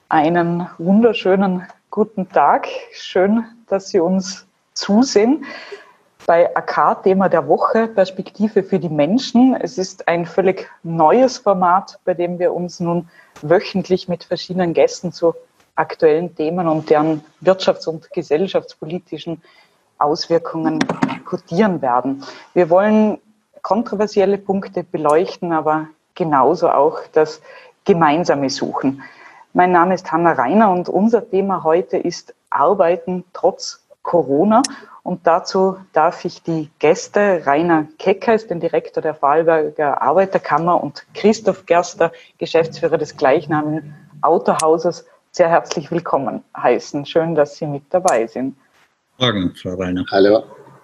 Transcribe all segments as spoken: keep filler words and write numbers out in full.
Einen wunderschönen guten Tag. Schön, dass Sie uns zusehen bei A K, Thema der Woche, Perspektive für die Menschen. Es ist ein völlig neues Format, bei dem wir uns nun wöchentlich mit verschiedenen Gästen zu aktuellen Themen und deren wirtschafts- und gesellschaftspolitischen Auswirkungen diskutieren werden. Wir wollen kontroversielle Punkte beleuchten, aber genauso auch das Gemeinsame suchen. Mein Name ist Hanna Reiner und unser Thema heute ist Arbeiten trotz Corona. Und dazu darf ich die Gäste Rainer Keckheis, den Direktor der Vorarlberger Arbeiterkammer, und Christoph Gerster, Geschäftsführer des gleichnamigen Autohauses, sehr herzlich willkommen heißen. Schön, dass Sie mit dabei sind. Guten Morgen, Frau Reiner. Hallo.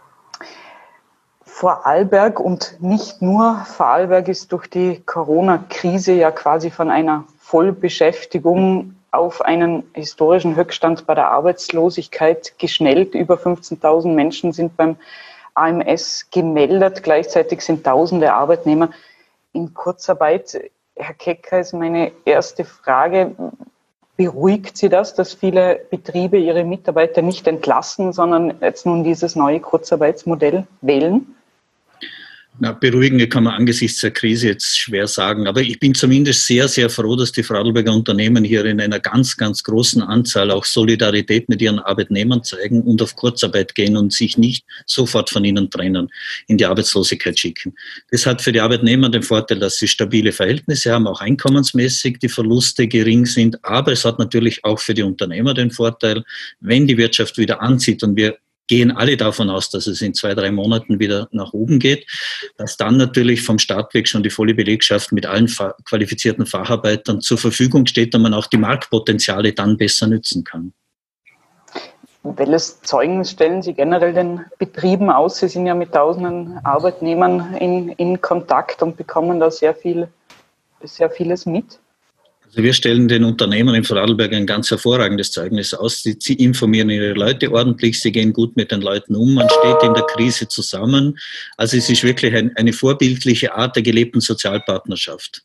Vorarlberg und nicht nur Vorarlberg ist durch die Corona-Krise ja quasi von einer Vollbeschäftigung auf einen historischen Höchststand bei der Arbeitslosigkeit geschnellt. Über fünfzehntausend Menschen sind beim A M S gemeldet. Gleichzeitig sind tausende Arbeitnehmer in Kurzarbeit. Herr Keckheis, meine erste Frage: Beruhigt Sie das, dass viele Betriebe ihre Mitarbeiter nicht entlassen, sondern jetzt nun dieses neue Kurzarbeitsmodell wählen? Na, beruhigend kann man angesichts der Krise jetzt schwer sagen. Aber ich bin zumindest sehr, sehr froh, dass die Vorarlberger Unternehmen hier in einer ganz, ganz großen Anzahl auch Solidarität mit ihren Arbeitnehmern zeigen und auf Kurzarbeit gehen und sich nicht sofort von ihnen trennen, in die Arbeitslosigkeit schicken. Das hat für die Arbeitnehmer den Vorteil, dass sie stabile Verhältnisse haben, auch einkommensmäßig die Verluste gering sind. Aber es hat natürlich auch für die Unternehmer den Vorteil, wenn die Wirtschaft wieder anzieht, und wir gehen alle davon aus, dass es in zwei, drei Monaten wieder nach oben geht, dass dann natürlich vom Start weg schon die volle Belegschaft mit allen qualifizierten Facharbeitern zur Verfügung steht und man auch die Marktpotenziale dann besser nützen kann. Welches Zeugnis stellen Sie generell den Betrieben aus? Sie sind ja mit tausenden Arbeitnehmern in, in Kontakt und bekommen da sehr viel, sehr vieles mit. Also wir stellen den Unternehmern in Vorarlberg ein ganz hervorragendes Zeugnis aus. Sie, sie informieren ihre Leute ordentlich, sie gehen gut mit den Leuten um, man steht in der Krise zusammen. Also es ist wirklich ein, eine vorbildliche Art der gelebten Sozialpartnerschaft.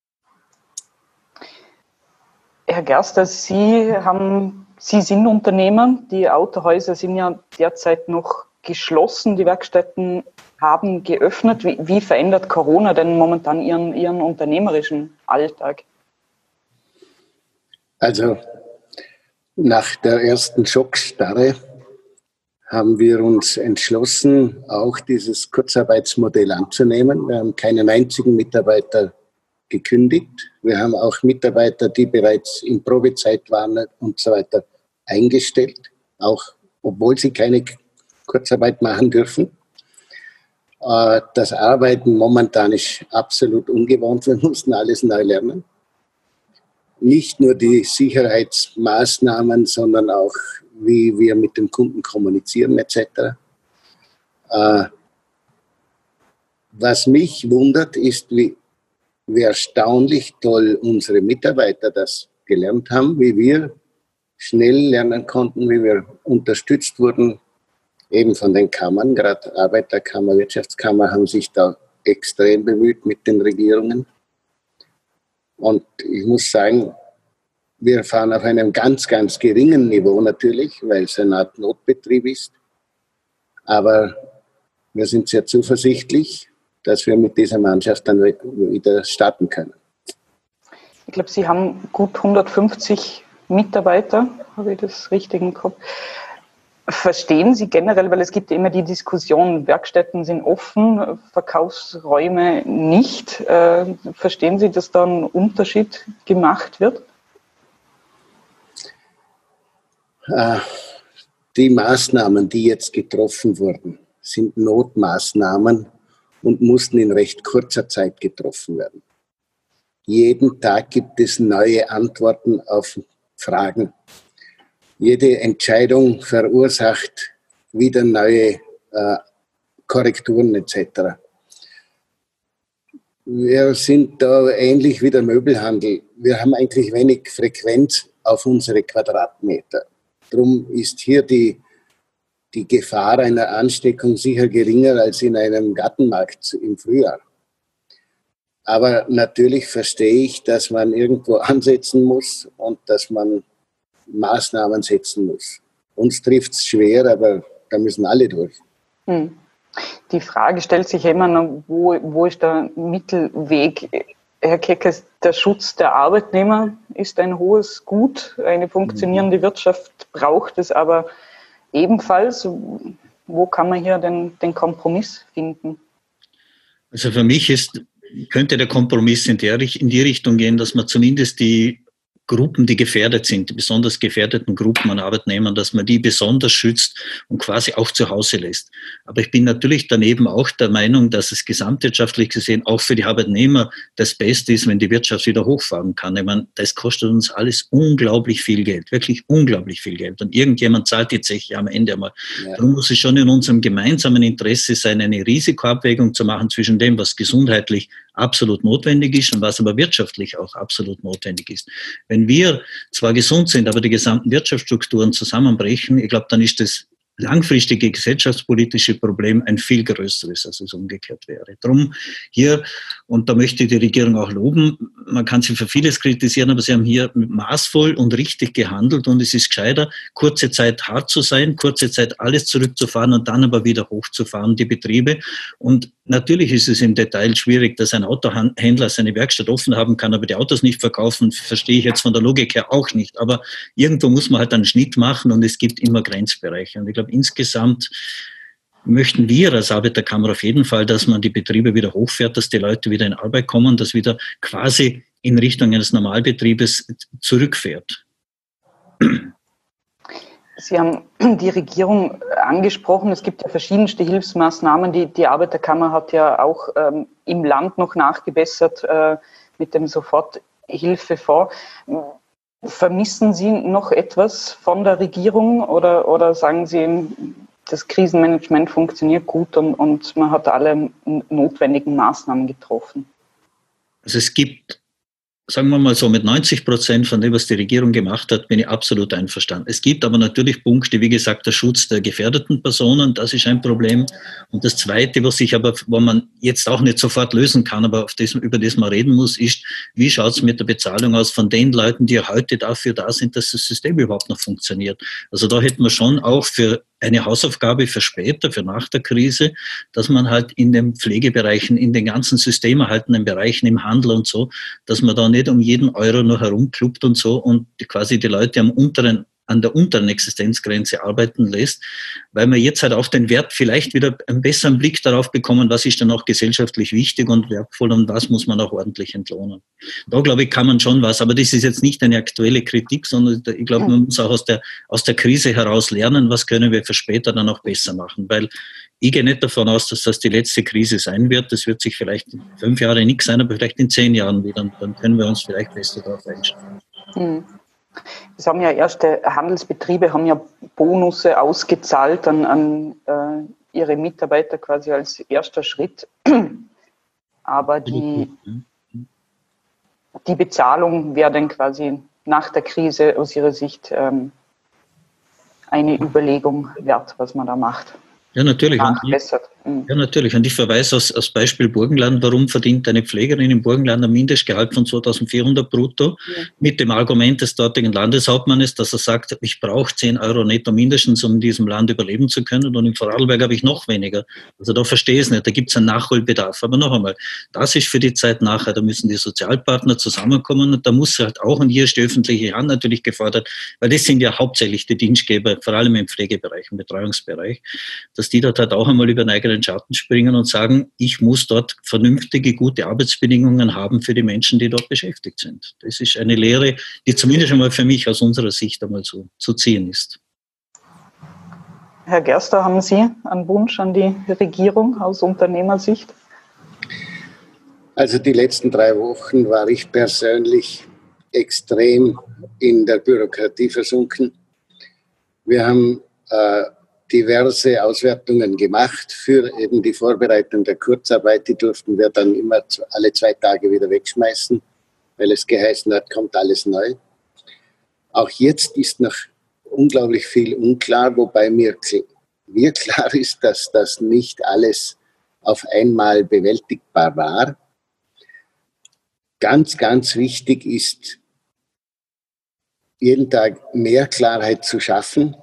Herr Gerster, Sie, haben, Sie sind Unternehmer, die Autohäuser sind ja derzeit noch geschlossen, die Werkstätten haben geöffnet. Wie, wie verändert Corona denn momentan Ihren, Ihren unternehmerischen Alltag? Also nach der ersten Schockstarre haben wir uns entschlossen, auch dieses Kurzarbeitsmodell anzunehmen. Wir haben keinen einzigen Mitarbeiter gekündigt. Wir haben auch Mitarbeiter, die bereits in Probezeit waren und so weiter, eingestellt, auch obwohl sie keine Kurzarbeit machen dürfen. Das Arbeiten momentan ist absolut ungewohnt. Wir mussten alles neu lernen. Nicht nur die Sicherheitsmaßnahmen, sondern auch, wie wir mit dem Kunden kommunizieren et cetera. Äh, was mich wundert, ist, wie, wie erstaunlich toll unsere Mitarbeiter das gelernt haben, wie wir schnell lernen konnten, wie wir unterstützt wurden, eben von den Kammern, gerade Arbeiterkammer, Wirtschaftskammer haben sich da extrem bemüht mit den Regierungen. Und ich muss sagen, wir fahren auf einem ganz, ganz geringen Niveau natürlich, weil es eine Art Notbetrieb ist. Aber wir sind sehr zuversichtlich, dass wir mit dieser Mannschaft dann wieder starten können. Ich glaube, Sie haben gut hundertfünfzig Mitarbeiter, habe ich das richtig im Kopf. Verstehen Sie generell, weil es gibt ja immer die Diskussion, Werkstätten sind offen, Verkaufsräume nicht. Äh, verstehen Sie, dass da ein Unterschied gemacht wird? Äh, die Maßnahmen, die jetzt getroffen wurden, sind Notmaßnahmen und mussten in recht kurzer Zeit getroffen werden. Jeden Tag gibt es neue Antworten auf Fragen. Jede Entscheidung verursacht wieder neue äh, Korrekturen et cetera. Wir sind da ähnlich wie der Möbelhandel. Wir haben eigentlich wenig Frequenz auf unsere Quadratmeter. Darum ist hier die, die Gefahr einer Ansteckung sicher geringer als in einem Gartenmarkt im Frühjahr. Aber natürlich verstehe ich, dass man irgendwo ansetzen muss und dass man Maßnahmen setzen muss. Uns trifft es schwer, aber da müssen alle durch. Hm. Die Frage stellt sich immer noch, wo, wo ist der Mittelweg? Herr Keckes, der Schutz der Arbeitnehmer ist ein hohes Gut. Eine funktionierende Wirtschaft braucht es aber ebenfalls. Wo kann man hier den, den Kompromiss finden? Also für mich ist, könnte der Kompromiss in, der, in die Richtung gehen, dass man zumindest die Gruppen, die gefährdet sind, die besonders gefährdeten Gruppen an Arbeitnehmern, dass man die besonders schützt und quasi auch zu Hause lässt. Aber ich bin natürlich daneben auch der Meinung, dass es gesamtwirtschaftlich gesehen auch für die Arbeitnehmer das Beste ist, wenn die Wirtschaft wieder hochfahren kann. Ich meine, das kostet uns alles unglaublich viel Geld, wirklich unglaublich viel Geld. Und irgendjemand zahlt die Zeche am Ende einmal. Ja. Darum muss es schon in unserem gemeinsamen Interesse sein, eine Risikoabwägung zu machen zwischen dem, was gesundheitlich absolut notwendig ist und was aber wirtschaftlich auch absolut notwendig ist. Wenn wir zwar gesund sind, aber die gesamten Wirtschaftsstrukturen zusammenbrechen, ich glaube, dann ist das langfristige gesellschaftspolitische Problem ein viel größeres, als es umgekehrt wäre. Drum hier, und da möchte ich die Regierung auch loben, man kann sie für vieles kritisieren, aber sie haben hier maßvoll und richtig gehandelt und es ist gescheiter, kurze Zeit hart zu sein, kurze Zeit alles zurückzufahren und dann aber wieder hochzufahren, die Betriebe. Und natürlich ist es im Detail schwierig, dass ein Autohändler seine Werkstatt offen haben kann, aber die Autos nicht verkaufen, verstehe ich jetzt von der Logik her auch nicht. Aber irgendwo muss man halt einen Schnitt machen und es gibt immer Grenzbereiche. Und ich glaube, insgesamt möchten wir als Arbeiterkammer auf jeden Fall, dass man die Betriebe wieder hochfährt, dass die Leute wieder in Arbeit kommen, dass wieder quasi in Richtung eines Normalbetriebes zurückfährt. Sie haben die Regierung angesprochen. Es gibt ja verschiedenste Hilfsmaßnahmen. Die, die Arbeiterkammer hat ja auch ähm, im Land noch nachgebessert äh, mit dem Soforthilfefonds. Vermissen Sie noch etwas von der Regierung oder, oder sagen Sie, das Krisenmanagement funktioniert gut und, und man hat alle notwendigen Maßnahmen getroffen? Also es gibt, sagen wir mal so, mit neunzig Prozent von dem, was die Regierung gemacht hat, bin ich absolut einverstanden. Es gibt aber natürlich Punkte, wie gesagt, der Schutz der gefährdeten Personen, das ist ein Problem. Und das Zweite, was sich aber, wo man jetzt auch nicht sofort lösen kann, aber auf das, über das man reden muss, ist, wie schaut es mit der Bezahlung aus von den Leuten, die ja heute dafür da sind, dass das System überhaupt noch funktioniert. Also da hätten wir schon auch für eine Hausaufgabe für später, für nach der Krise, dass man halt in den Pflegebereichen, in den ganzen systemerhaltenden Bereichen, im Handel und so, dass man da nicht um jeden Euro noch herumklubbt und so und quasi die Leute am unteren, an der unteren Existenzgrenze arbeiten lässt, weil wir jetzt halt auf den Wert vielleicht wieder einen besseren Blick darauf bekommen, was ist dann auch gesellschaftlich wichtig und wertvoll und was muss man auch ordentlich entlohnen. Da, glaube ich, kann man schon was, aber das ist jetzt nicht eine aktuelle Kritik, sondern ich glaube, man muss auch aus der, aus der Krise heraus lernen, was können wir für später dann auch besser machen, weil ich gehe nicht davon aus, dass das die letzte Krise sein wird. Das wird sich vielleicht in fünf Jahren nichts sein, aber vielleicht in zehn Jahren wieder. Und dann können wir uns vielleicht besser darauf einstellen. Hm. Es haben ja erste Handelsbetriebe haben ja Bonusse ausgezahlt an, an äh, ihre Mitarbeiter quasi als erster Schritt. Aber die, die Bezahlung wäre dann quasi nach der Krise aus Ihrer Sicht ähm, eine Überlegung wert, was man da macht. Ja, natürlich. Und ich, ja, natürlich. Und ich verweise aus, aus Beispiel Burgenland. Warum verdient eine Pflegerin im Burgenland ein Mindestgehalt von zweitausendvierhundert brutto? Ja. Mit dem Argument des dortigen Landeshauptmannes, dass er sagt, ich brauche zehn Euro netto mindestens, um in diesem Land überleben zu können. Und in Vorarlberg habe ich noch weniger. Also da verstehe ich es nicht. Da gibt es einen Nachholbedarf. Aber noch einmal, das ist für die Zeit nachher. Da müssen die Sozialpartner zusammenkommen. Und da muss halt auch, und hier ist die öffentliche Hand natürlich gefordert, weil das sind ja hauptsächlich die Dienstgeber, vor allem im Pflegebereich, im Betreuungsbereich, dass die dort halt auch einmal über den eigenen Schatten springen und sagen, ich muss dort vernünftige, gute Arbeitsbedingungen haben für die Menschen, die dort beschäftigt sind. Das ist eine Lehre, die zumindest einmal für mich aus unserer Sicht einmal zu, zu ziehen ist. Herr Gerster, haben Sie einen Wunsch an die Regierung aus Unternehmersicht? Also die letzten drei Wochen war ich persönlich extrem in der Bürokratie versunken. Wir haben äh, diverse Auswertungen gemacht für eben die Vorbereitung der Kurzarbeit. Die durften wir dann immer alle zwei Tage wieder wegschmeißen, weil es geheißen hat, kommt alles neu. Auch jetzt ist noch unglaublich viel unklar, wobei mir, mir klar ist, dass das nicht alles auf einmal bewältigbar war. ganz, ganz wichtig ist, jeden Tag mehr Klarheit zu schaffen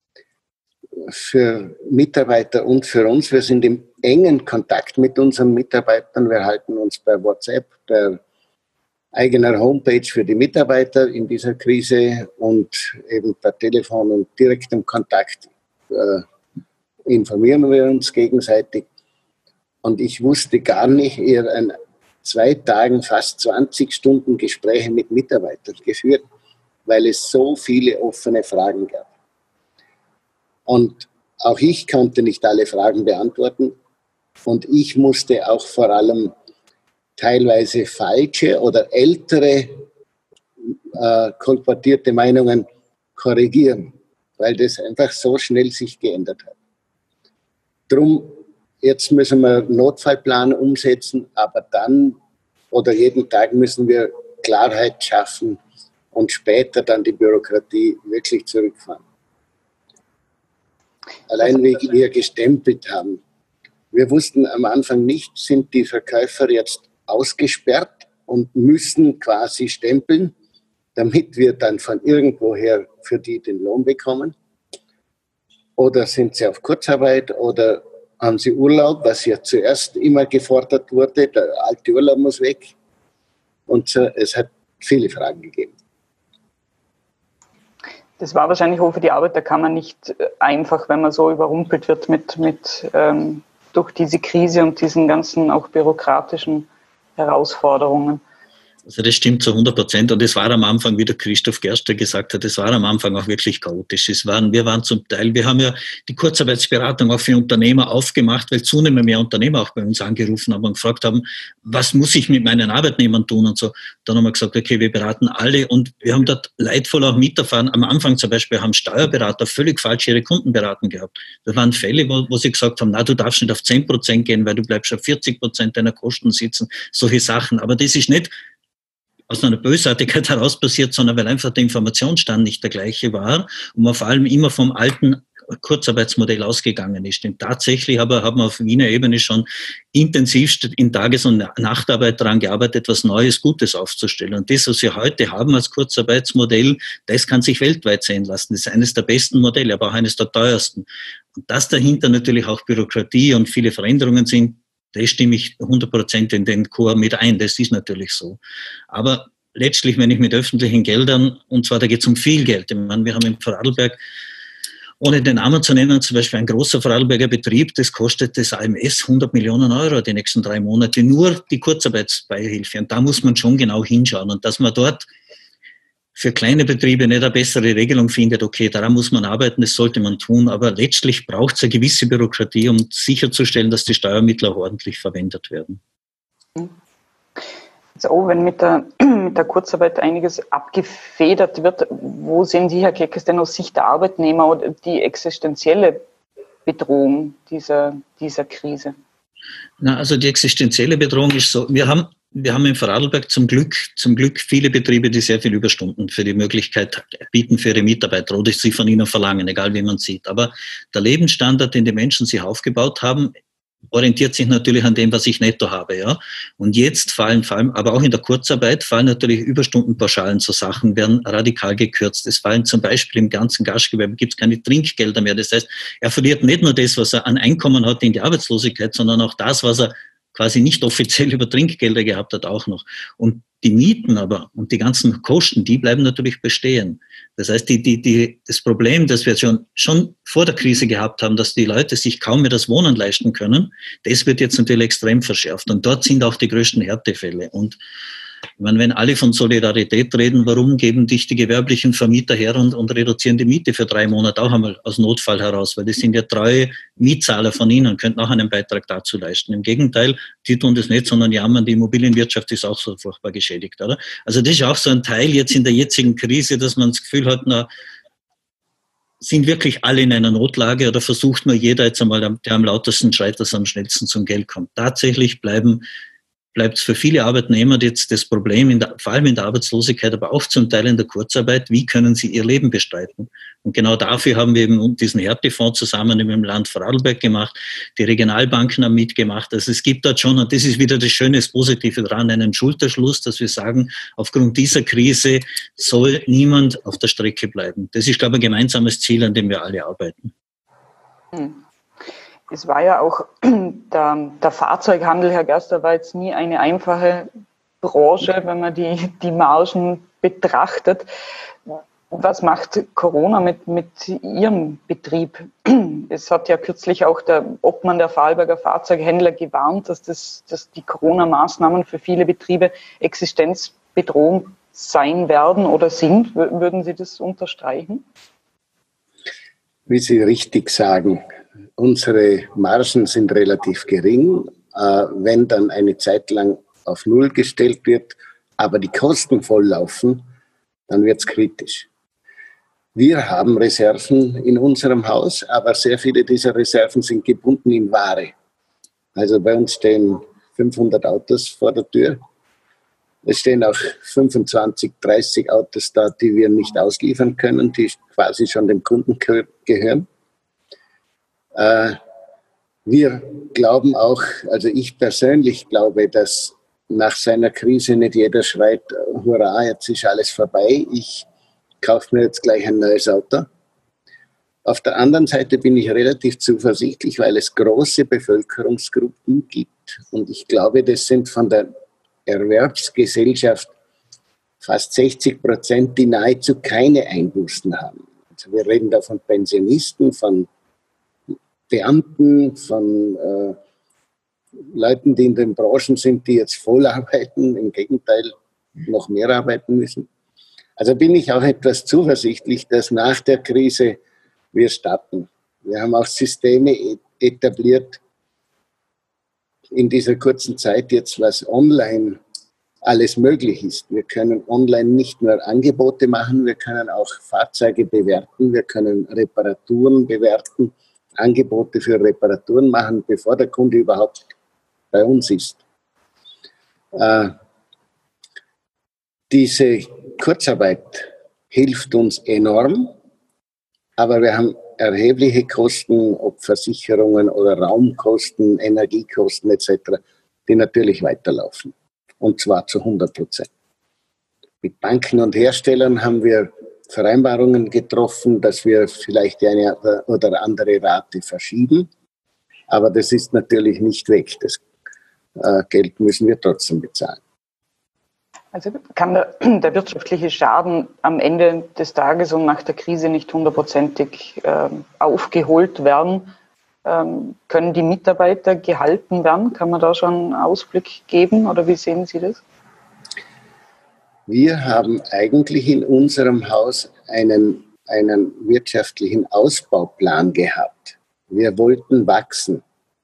für Mitarbeiter und für uns. Wir sind im engen Kontakt mit unseren Mitarbeitern. Wir halten uns bei WhatsApp, per eigener Homepage für die Mitarbeiter in dieser Krise und eben per Telefon und direktem Kontakt äh, informieren wir uns gegenseitig. Und ich wusste gar nicht, eher an zwei Tagen fast zwanzig Stunden Gespräche mit Mitarbeitern geführt, weil es so viele offene Fragen gab. Und auch ich konnte nicht alle Fragen beantworten. Und ich musste auch vor allem teilweise falsche oder ältere äh, kolportierte Meinungen korrigieren, weil das einfach so schnell sich geändert hat. Drum, jetzt müssen wir Notfallplan umsetzen, aber dann oder jeden Tag müssen wir Klarheit schaffen und später dann die Bürokratie wirklich zurückfahren. Allein wie wir gestempelt haben. Wir wussten am Anfang nicht, sind die Verkäufer jetzt ausgesperrt und müssen quasi stempeln, damit wir dann von irgendwoher für die den Lohn bekommen. Oder sind sie auf Kurzarbeit oder haben sie Urlaub, was ja zuerst immer gefordert wurde, der alte Urlaub muss weg. Und so, es hat viele Fragen gegeben. Das war wahrscheinlich auch für die Arbeiterkammer nicht einfach, wenn man so überrumpelt wird mit, mit ähm, durch diese Krise und diesen ganzen auch bürokratischen Herausforderungen. Also das stimmt zu hundert Prozent und es war am Anfang, wie der Christoph Gerster gesagt hat, es war am Anfang auch wirklich chaotisch. Es waren, wir waren zum Teil, wir haben ja die Kurzarbeitsberatung auch für Unternehmer aufgemacht, weil zunehmend mehr Unternehmer auch bei uns angerufen haben und gefragt haben, was muss ich mit meinen Arbeitnehmern tun und so. Dann haben wir gesagt, okay, wir beraten alle und wir haben dort leidvoll auch miterfahren. Am Anfang zum Beispiel haben Steuerberater völlig falsch ihre Kunden beraten gehabt. Das waren Fälle, wo, wo sie gesagt haben, na, du darfst nicht auf zehn Prozent gehen, weil du bleibst auf vierzig Prozent deiner Kosten sitzen. Solche Sachen. Aber das ist nicht aus einer Bösartigkeit heraus passiert, sondern weil einfach der Informationsstand nicht der gleiche war und man vor allem immer vom alten Kurzarbeitsmodell ausgegangen ist. Denn tatsächlich aber haben wir auf Wiener Ebene schon intensivst in Tages- und Nachtarbeit daran gearbeitet, etwas Neues, Gutes aufzustellen. Und das, was wir heute haben als Kurzarbeitsmodell, das kann sich weltweit sehen lassen. Das ist eines der besten Modelle, aber auch eines der teuersten. Und dass dahinter natürlich auch Bürokratie und viele Veränderungen sind, das stimme ich hundert Prozent in den Chor mit ein, das ist natürlich so. Aber letztlich, wenn ich mit öffentlichen Geldern, und zwar da geht es um viel Geld, ich meine, wir haben in Vorarlberg, ohne den Namen zu nennen, zum Beispiel ein großer Vorarlberger Betrieb, das kostet das A M S hundert Millionen Euro die nächsten drei Monate, nur die Kurzarbeitsbeihilfe. Und da muss man schon genau hinschauen. Und dass man dort für kleine Betriebe nicht eine bessere Regelung findet, okay, daran muss man arbeiten, das sollte man tun, aber letztlich braucht es eine gewisse Bürokratie, um sicherzustellen, dass die Steuermittel auch ordentlich verwendet werden. Also auch wenn mit der, mit der Kurzarbeit einiges abgefedert wird, wo sehen Sie, Herr Kleckes, denn aus Sicht der Arbeitnehmer oder die existenzielle Bedrohung dieser, dieser Krise? Na, also die existenzielle Bedrohung ist so, wir haben Wir haben in Vorarlberg zum Glück, zum Glück viele Betriebe, die sehr viel Überstunden für die Möglichkeit bieten für ihre Mitarbeiter oder sie von ihnen verlangen, egal wie man sieht. Aber der Lebensstandard, den die Menschen sich aufgebaut haben, orientiert sich natürlich an dem, was ich netto habe, ja. Und jetzt fallen, vor allem, aber auch in der Kurzarbeit fallen natürlich Überstundenpauschalen zu Sachen, werden radikal gekürzt. Es fallen zum Beispiel im ganzen Gastgewerbe gibt es keine Trinkgelder mehr. Das heißt, er verliert nicht nur das, was er an Einkommen hat in die Arbeitslosigkeit, sondern auch das, was er quasi nicht offiziell über Trinkgelder gehabt hat, auch noch. Und die Mieten aber und die ganzen Kosten, die bleiben natürlich bestehen. Das heißt, die, die, die, das Problem, das wir schon, schon vor der Krise gehabt haben, dass die Leute sich kaum mehr das Wohnen leisten können, das wird jetzt natürlich extrem verschärft. Und dort sind auch die größten Härtefälle. Und ich meine, wenn alle von Solidarität reden, warum geben dich die gewerblichen Vermieter her und, und reduzieren die Miete für drei Monate auch einmal aus Notfall heraus? Weil das sind ja treue Mietzahler von ihnen, könnten auch einen Beitrag dazu leisten. Im Gegenteil, die tun das nicht, sondern jammern, die Immobilienwirtschaft ist auch so furchtbar geschädigt, oder? Also das ist auch so ein Teil jetzt in der jetzigen Krise, dass man das Gefühl hat, na, sind wirklich alle in einer Notlage oder versucht man jeder jetzt einmal, der am lautesten schreit, dass er am schnellsten zum Geld kommt? Tatsächlich bleiben bleibt es für viele Arbeitnehmer jetzt das Problem, in der, vor allem in der Arbeitslosigkeit, aber auch zum Teil in der Kurzarbeit, wie können sie ihr Leben bestreiten? Und genau dafür haben wir eben diesen Härtefonds zusammen mit dem Land Vorarlberg gemacht. Die Regionalbanken haben mitgemacht. Also es gibt dort schon, und das ist wieder das Schöne, das Positive dran, einen Schulterschluss, dass wir sagen, aufgrund dieser Krise soll niemand auf der Strecke bleiben. Das ist, glaube ich, ein gemeinsames Ziel, an dem wir alle arbeiten. Hm. Es war ja auch der, der Fahrzeughandel, Herr Gerster, war jetzt nie eine einfache Branche, wenn man die, die Margen betrachtet. Was macht Corona mit, mit Ihrem Betrieb? Es hat ja kürzlich auch der Obmann der Vorarlberger Fahrzeughändler gewarnt, dass, das, dass die Corona-Maßnahmen für viele Betriebe existenzbedrohend sein werden oder sind. Würden Sie das unterstreichen? Wie Sie richtig sagen, unsere Margen sind relativ gering. Wenn dann eine Zeit lang auf Null gestellt wird, aber die Kosten volllaufen, dann wird es kritisch. Wir haben Reserven in unserem Haus, aber sehr viele dieser Reserven sind gebunden in Ware. Also bei uns stehen fünfhundert Autos vor der Tür. Es stehen auch fünfundzwanzig, dreißig Autos da, die wir nicht ausliefern können, die quasi schon dem Kunden gehören. Äh, wir glauben auch, also ich persönlich glaube, dass nach seiner Krise nicht jeder schreit, hurra, jetzt ist alles vorbei, ich kaufe mir jetzt gleich ein neues Auto. Auf der anderen Seite bin ich relativ zuversichtlich, weil es große Bevölkerungsgruppen gibt. Und ich glaube, das sind von der Erwerbsgesellschaft fast sechzig Prozent, die nahezu keine Einbußen haben. Also wir reden da von Pensionisten, von Beamten, von äh, Leuten, die in den Branchen sind, die jetzt voll arbeiten, im Gegenteil noch mehr arbeiten müssen. Also bin ich auch etwas zuversichtlich, dass nach der Krise wir starten. Wir haben auch Systeme etabliert in dieser kurzen Zeit jetzt, was online alles möglich ist. Wir können online nicht nur Angebote machen, wir können auch Fahrzeuge bewerten, wir können Reparaturen bewerten, Angebote für Reparaturen machen, bevor der Kunde überhaupt bei uns ist. Äh, diese Kurzarbeit hilft uns enorm, aber wir haben erhebliche Kosten, ob Versicherungen oder Raumkosten, Energiekosten et cetera, die natürlich weiterlaufen. Und zwar zu hundert Prozent. Mit Banken und Herstellern haben wir Vereinbarungen getroffen, dass wir vielleicht die eine oder andere Rate verschieben. Aber das ist natürlich nicht weg. Das äh, Geld müssen wir trotzdem bezahlen. Also kann der, der wirtschaftliche Schaden am Ende des Tages und nach der Krise nicht hundertprozentig äh, aufgeholt werden? Ähm, können die Mitarbeiter gehalten werden? Kann man da schon einen Ausblick geben oder wie sehen Sie das? Wir haben eigentlich in unserem Haus einen, einen wirtschaftlichen Ausbauplan gehabt. Wir wollten wachsen.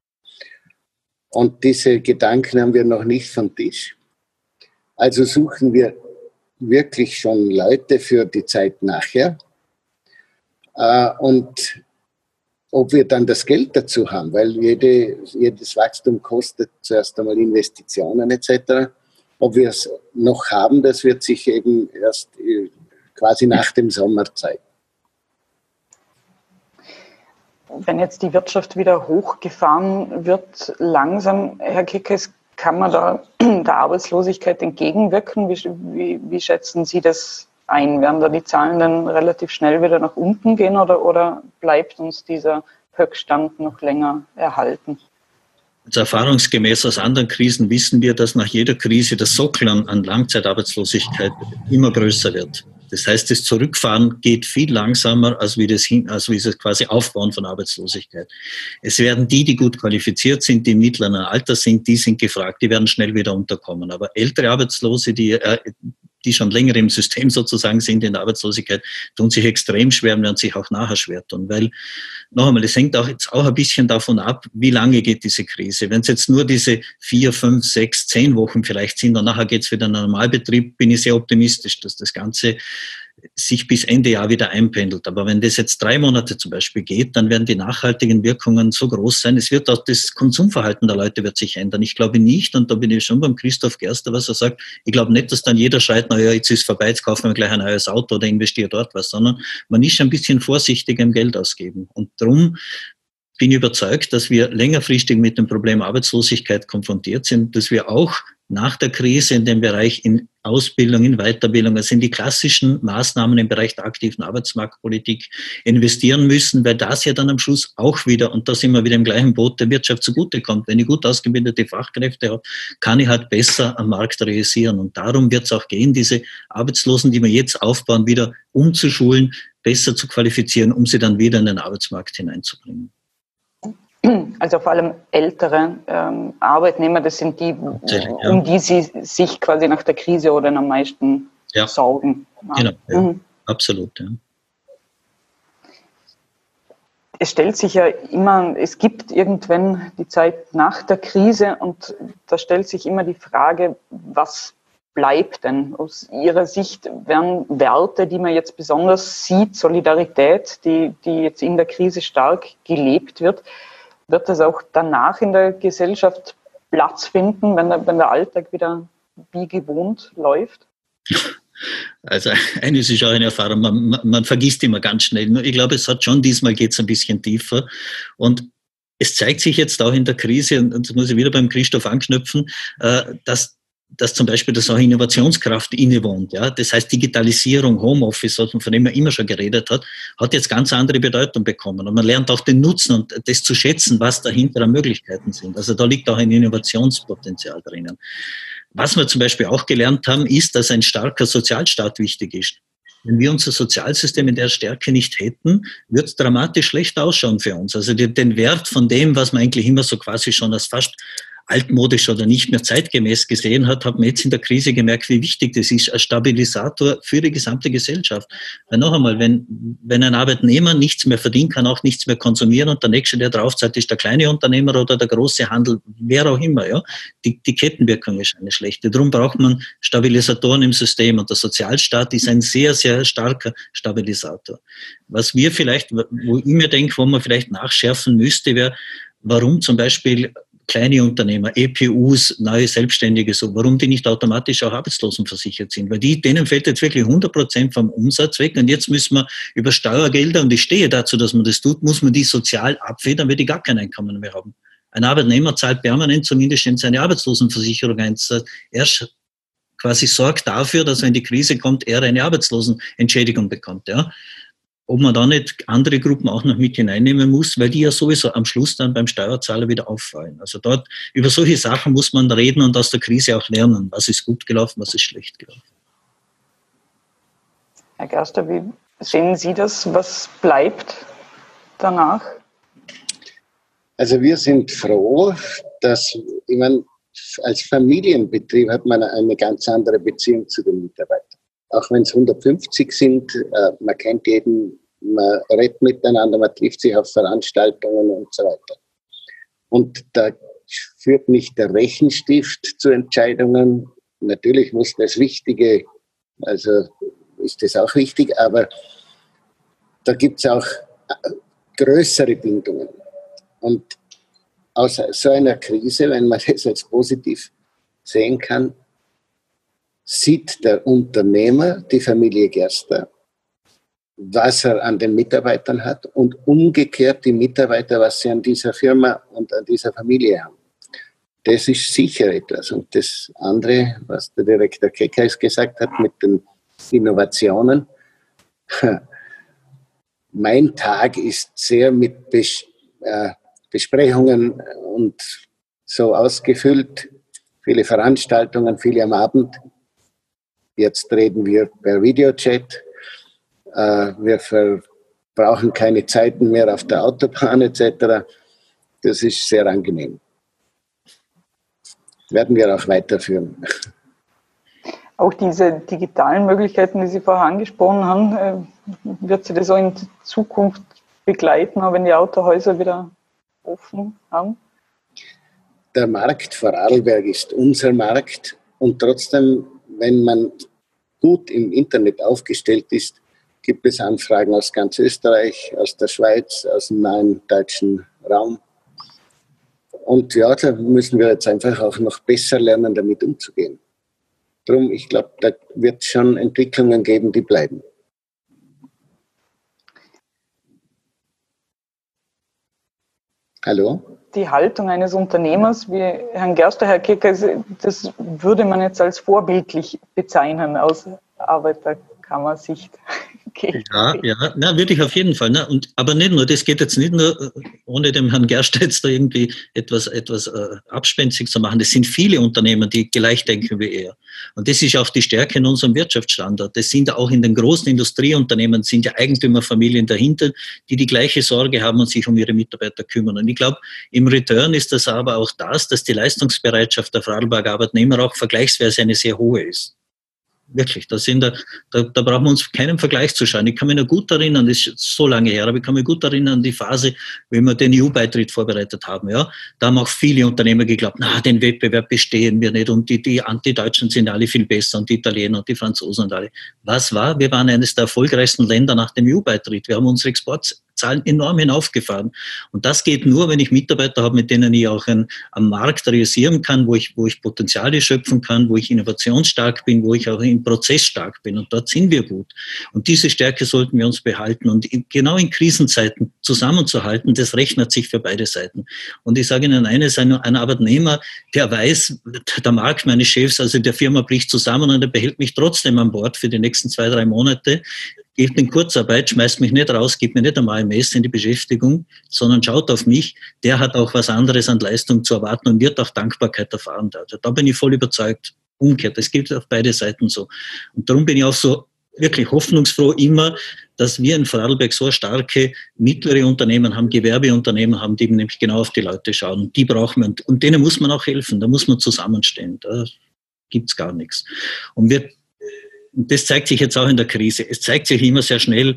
Und diese Gedanken haben wir noch nicht vom Tisch. Also suchen wir wirklich schon Leute für die Zeit nachher. Und ob wir dann das Geld dazu haben, weil jede, jedes Wachstum kostet zuerst einmal Investitionen et cetera. Ob wir es noch haben, das wird sich eben erst quasi nach dem Sommer zeigen. Wenn jetzt die Wirtschaft wieder hochgefahren wird, langsam, Herr Kickes, kann man da der Arbeitslosigkeit entgegenwirken? Wie, wie, wie schätzen Sie das ein? Werden da die Zahlen dann relativ schnell wieder nach unten gehen oder, oder bleibt uns dieser Höchststand noch länger erhalten? Also erfahrungsgemäß aus anderen Krisen wissen wir, dass nach jeder Krise das Sockel an, an Langzeitarbeitslosigkeit immer größer wird. Das heißt, das Zurückfahren geht viel langsamer, als wie das, hin, als wie das quasi Aufbauen von Arbeitslosigkeit. Es werden die, die gut qualifiziert sind, die im mittleren Alter sind, die sind gefragt, die werden schnell wieder unterkommen. Aber ältere Arbeitslose, die, äh, die schon länger im System sozusagen sind in der Arbeitslosigkeit, tun sich extrem schwer und werden sich auch nachher schwer tun. Weil, noch einmal, das hängt auch jetzt auch ein bisschen davon ab, wie lange geht diese Krise. Wenn es jetzt nur diese vier, fünf, sechs, zehn Wochen vielleicht sind und nachher geht es wieder in einen Normalbetrieb, bin ich sehr optimistisch, dass das Ganze sich bis Ende Jahr wieder einpendelt. Aber wenn das jetzt drei Monate zum Beispiel geht, dann werden die nachhaltigen Wirkungen so groß sein. Es wird auch das Konsumverhalten der Leute wird sich ändern. Ich glaube nicht, und da bin ich schon beim Christoph Gerster, was er sagt, ich glaube nicht, dass dann jeder schreit, na ja, jetzt ist es vorbei, jetzt kaufen wir gleich ein neues Auto oder investiert dort was, sondern man ist ein bisschen vorsichtiger im Geld ausgeben. Und darum bin ich überzeugt, dass wir längerfristig mit dem Problem Arbeitslosigkeit konfrontiert sind, dass wir auch nach der Krise in dem Bereich in Ausbildung, in Weiterbildung, also in die klassischen Maßnahmen im Bereich der aktiven Arbeitsmarktpolitik investieren müssen, weil das ja dann am Schluss auch wieder, und da sind wir wieder im gleichen Boot, der Wirtschaft zugutekommt. Wenn ich gut ausgebildete Fachkräfte habe, kann ich halt besser am Markt realisieren. Und darum wird es auch gehen, diese Arbeitslosen, die wir jetzt aufbauen, wieder umzuschulen, besser zu qualifizieren, um sie dann wieder in den Arbeitsmarkt hineinzubringen. Also vor allem ältere ähm, Arbeitnehmer, das sind die, ja. um die Sie sich quasi nach der Krise oder am meisten ja. sorgen. Ja. Genau, ja. Mhm. Absolut. Ja. Es stellt sich ja immer, es gibt irgendwann die Zeit nach der Krise und da stellt sich immer die Frage, was bleibt denn? Aus Ihrer Sicht werden Werte, die man jetzt besonders sieht, Solidarität, die, die jetzt in der Krise stark gelebt wird, wird das auch danach in der Gesellschaft Platz finden, wenn der, wenn der Alltag wieder wie gewohnt läuft? Also eines ist auch eine Erfahrung, man, man, man vergisst immer ganz schnell. Ich glaube, es hat schon, diesmal geht es ein bisschen tiefer. Und es zeigt sich jetzt auch in der Krise, und das muss ich wieder beim Christoph anknüpfen, dass dass zum Beispiel das auch Innovationskraft innewohnt. Ja? Das heißt, Digitalisierung, Homeoffice, von dem man immer schon geredet hat, hat jetzt ganz andere Bedeutung bekommen. Und man lernt auch den Nutzen und das zu schätzen, was dahinter an Möglichkeiten sind. Also da liegt auch ein Innovationspotenzial drinnen. Was wir zum Beispiel auch gelernt haben, ist, dass ein starker Sozialstaat wichtig ist. Wenn wir unser Sozialsystem in der Stärke nicht hätten, wird es dramatisch schlecht ausschauen für uns. Also den Wert von dem, was man eigentlich immer so quasi schon als fast altmodisch oder nicht mehr zeitgemäß gesehen hat, hat man jetzt in der Krise gemerkt, wie wichtig das ist als Stabilisator für die gesamte Gesellschaft. Weil noch einmal, wenn, wenn ein Arbeitnehmer nichts mehr verdienen kann, auch nichts mehr konsumieren und der Nächste, der draufzahlt, ist der kleine Unternehmer oder der große Handel, wer auch immer, ja, die, die Kettenwirkung ist eine schlechte. Darum braucht man Stabilisatoren im System und der Sozialstaat ist ein sehr, sehr starker Stabilisator. Was wir vielleicht, wo ich mir denke, wo man vielleicht nachschärfen müsste, wäre, warum zum Beispiel kleine Unternehmer, E P Us, neue Selbstständige, so, warum die nicht automatisch auch arbeitslosenversichert sind. Weil die, denen fällt jetzt wirklich hundert Prozent vom Umsatz weg und jetzt müssen wir über Steuergelder, und ich stehe dazu, dass man das tut, muss man die sozial abfedern, weil die gar kein Einkommen mehr haben. Ein Arbeitnehmer zahlt permanent zumindest in seine Arbeitslosenversicherung ein. Er quasi sorgt dafür, dass wenn die Krise kommt, er eine Arbeitslosenentschädigung bekommt, ja. Ob man da nicht andere Gruppen auch noch mit hineinnehmen muss, weil die ja sowieso am Schluss dann beim Steuerzahler wieder auffallen. Also dort, über solche Sachen muss man reden und aus der Krise auch lernen. Was ist gut gelaufen, was ist schlecht gelaufen. Herr Gerster, wie sehen Sie das? Was bleibt danach? Also wir sind froh, dass, ich meine, als Familienbetrieb hat man eine ganz andere Beziehung zu den Mitarbeitern. Auch wenn es hundertfünfzig sind, äh, man kennt jeden, man redet miteinander, man trifft sich auf Veranstaltungen und so weiter. Und da führt nicht der Rechenstift zu Entscheidungen. Natürlich muss das Wichtige, also ist das auch wichtig, aber da gibt es auch größere Bindungen. Und aus so einer Krise, wenn man das als positiv sehen kann, sieht der Unternehmer, die Familie Gerster, was er an den Mitarbeitern hat und umgekehrt die Mitarbeiter, was sie an dieser Firma und an dieser Familie haben. Das ist sicher etwas. Und das andere, was der Direktor Keckheis gesagt hat mit den Innovationen, mein Tag ist sehr mit Bes- äh, Besprechungen und so ausgefüllt, viele Veranstaltungen, viele am Abend. Jetzt reden wir per Videochat. Wir brauchen keine Zeiten mehr auf der Autobahn et cetera. Das ist sehr angenehm. Werden wir auch weiterführen. Auch diese digitalen Möglichkeiten, die Sie vorher angesprochen haben, wird Sie das auch in Zukunft begleiten, auch wenn die Autohäuser wieder offen haben? Der Markt Vorarlberg ist unser Markt und trotzdem, wenn man gut im Internet aufgestellt ist, gibt es Anfragen aus ganz Österreich, aus der Schweiz, aus dem nahen deutschen Raum. Und ja, da müssen wir jetzt einfach auch noch besser lernen, damit umzugehen. Darum, ich glaube, da wird es schon Entwicklungen geben, die bleiben. Hallo? Die Haltung eines Unternehmers wie Herrn Gerster, Herr Kecker, das würde man jetzt als vorbildlich bezeichnen aus Arbeiterkammersicht. Okay. Ja, ja, na, würde ich auf jeden Fall. Ne? Und, aber nicht nur, das geht jetzt nicht nur, ohne dem Herrn Gerster jetzt da irgendwie etwas, etwas äh, abspenstig zu machen. Das sind viele Unternehmen, die gleich denken wie er. Und das ist auch die Stärke in unserem Wirtschaftsstandort. Das sind auch in den großen Industrieunternehmen, sind ja Eigentümerfamilien dahinter, die die gleiche Sorge haben und sich um ihre Mitarbeiter kümmern. Und ich glaube, im Return ist das aber auch das, dass die Leistungsbereitschaft der Vorarlberger Arbeitnehmer auch vergleichsweise eine sehr hohe ist. Wirklich, da, sind da, da, da brauchen wir uns keinen Vergleich zu schauen. Ich kann mich noch gut erinnern, das ist so lange her, aber ich kann mich gut erinnern an die Phase, wie wir den E U-Beitritt vorbereitet haben. Ja, da haben auch viele Unternehmer geglaubt, na, den Wettbewerb bestehen wir nicht und die, die Anti-Deutschen sind alle viel besser und die Italiener und die Franzosen und alle. Was war? Wir waren eines der erfolgreichsten Länder nach dem E U-Beitritt. Wir haben unsere Exportzahlen enorm hinaufgefahren. Und das geht nur, wenn ich Mitarbeiter habe, mit denen ich auch ein, am Markt realisieren kann, wo ich, wo ich Potenziale schöpfen kann, wo ich innovationsstark bin, wo ich auch im Prozess stark bin. Und dort sind wir gut. Und diese Stärke sollten wir uns behalten. Und genau in Krisenzeiten zusammenzuhalten, das rechnet sich für beide Seiten. Und ich sage Ihnen eines, ein, ein Arbeitnehmer, der weiß, der Markt meines Chefs, also der Firma bricht zusammen und er behält mich trotzdem an Bord für die nächsten zwei, drei Monate, geht in Kurzarbeit, schmeißt mich nicht raus, gibt mir nicht einmal A M S in die Beschäftigung, sondern schaut auf mich, der hat auch was anderes an Leistung zu erwarten und wird auch Dankbarkeit erfahren. Also da bin ich voll überzeugt. Umgekehrt, das gilt auf beide Seiten so. Und darum bin ich auch so wirklich hoffnungsfroh immer, dass wir in Vorarlberg so starke mittlere Unternehmen haben, Gewerbeunternehmen haben, die nämlich genau auf die Leute schauen. Und die brauchen wir. Und denen muss man auch helfen, da muss man zusammenstehen. Da gibt's gar nichts. Und wir Und das zeigt sich jetzt auch in der Krise. Es zeigt sich immer sehr schnell,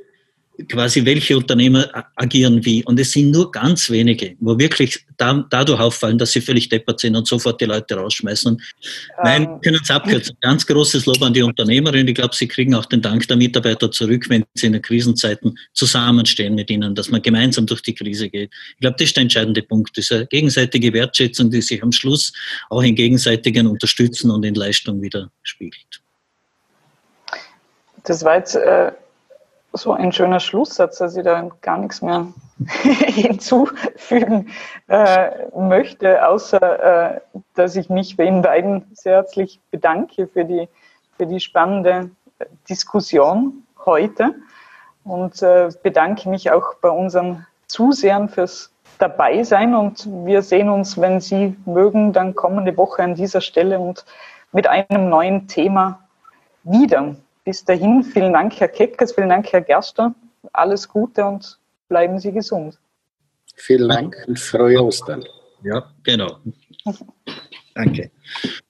quasi welche Unternehmer agieren wie. Und es sind nur ganz wenige, wo wirklich da, dadurch auffallen, dass sie völlig deppert sind und sofort die Leute rausschmeißen. Und ähm, nein, wir können es abkürzen. Ganz großes Lob an die Unternehmerin. Ich glaube, sie kriegen auch den Dank der Mitarbeiter zurück, wenn sie in den Krisenzeiten zusammenstehen mit ihnen, dass man gemeinsam durch die Krise geht. Ich glaube, das ist der entscheidende Punkt. Diese gegenseitige Wertschätzung, die sich am Schluss auch in gegenseitigen Unterstützen und in Leistung wieder spiegelt. Das war jetzt äh, so ein schöner Schlusssatz, dass ich da gar nichts mehr hinzufügen äh, möchte, außer äh, dass ich mich bei Ihnen beiden sehr herzlich bedanke für die, für die spannende Diskussion heute und äh, bedanke mich auch bei unseren Zusehern fürs Dabeisein und wir sehen uns, wenn Sie mögen, dann kommende Woche an dieser Stelle und mit einem neuen Thema wieder. Bis dahin, vielen Dank, Herr Keckers, vielen Dank, Herr Gerster. Alles Gute und bleiben Sie gesund. Vielen Dank und frohe Ostern. Ja, genau. Danke.